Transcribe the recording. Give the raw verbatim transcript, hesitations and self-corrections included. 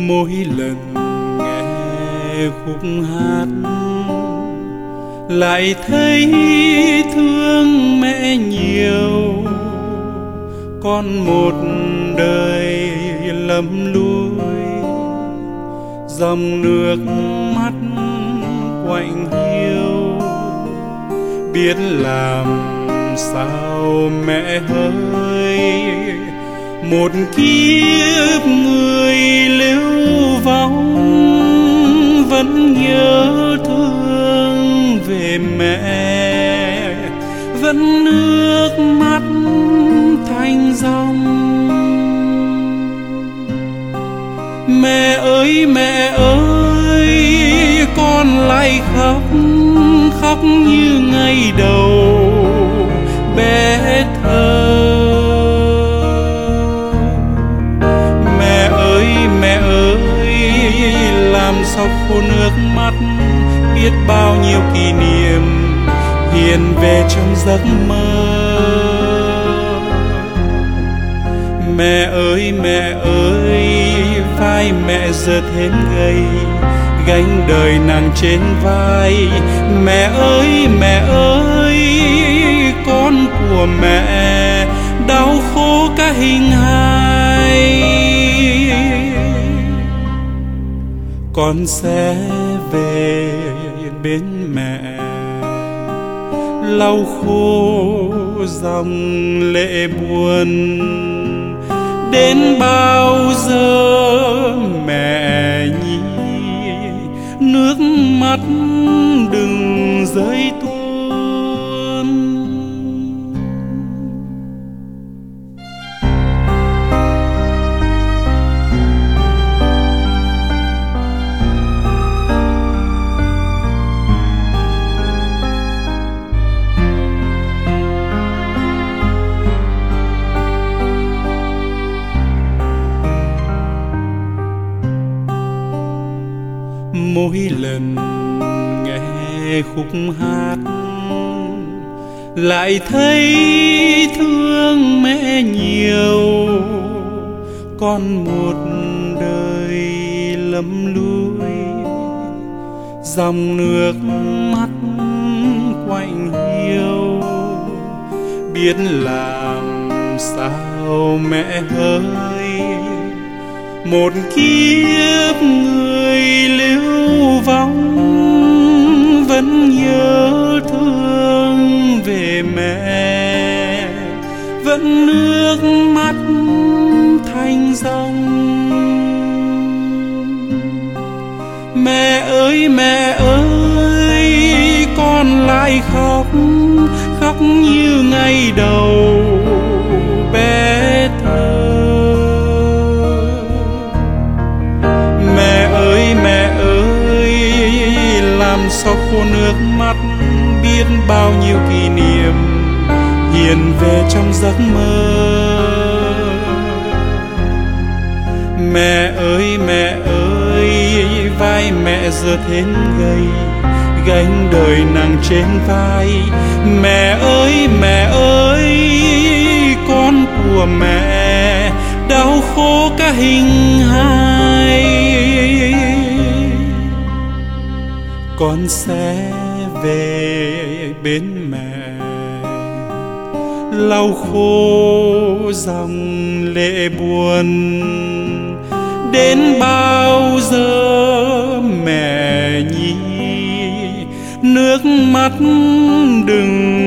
Mỗi lần nghe khúc hát lại thấy thương mẹ nhiều, con một đời lầm lũi, dòng nước mắt quạnh hiu, biết làm sao mẹ hỡi. Một kiếp người lưu vong vẫn nhớ thương về mẹ, vẫn nước mắt thành dòng. Mẹ ơi mẹ ơi, con lại khóc, khóc như ngày đầu bé thơ. Mẹ ơi mẹ ơi, làm sao khô nước mắt, biết bao nhiêu kỷ niệm hiện về trong giấc mơ. Mẹ ơi mẹ ơi, vai mẹ giờ thêm gầy, gánh đời nàng trên vai. Mẹ ơi mẹ ơi, con của mẹ đau khổ cả hình hài. Con sẽ về bên mẹ, lau khô dòng lệ buồn. Đến bao giờ mẹ nhi, nước mắt đừng rơi tuôn. Mỗi lần nghe khúc hát lại thấy thương mẹ nhiều, con một đời lầm lũi, dòng nước mắt quạnh hiu, biết làm sao mẹ hỡi. Một kiếp người lưu vong vẫn nhớ thương về mẹ, vẫn nước mắt thành dòng. Mẹ ơi mẹ ơi, con lại khóc, khóc như ngày đầu bé thơ. Sao khô nước mắt, biết bao nhiêu kỷ niệm hiện về trong giấc mơ. Mẹ ơi mẹ ơi, vai mẹ giờ thêm gầy, gánh đời nàng trên vai. Mẹ ơi mẹ ơi, con của mẹ đau khổ cả hình hài. Con sẽ về bên mẹ, lau khô dòng lệ buồn. Đến bao giờ mẹ nhi, nước mắt đừng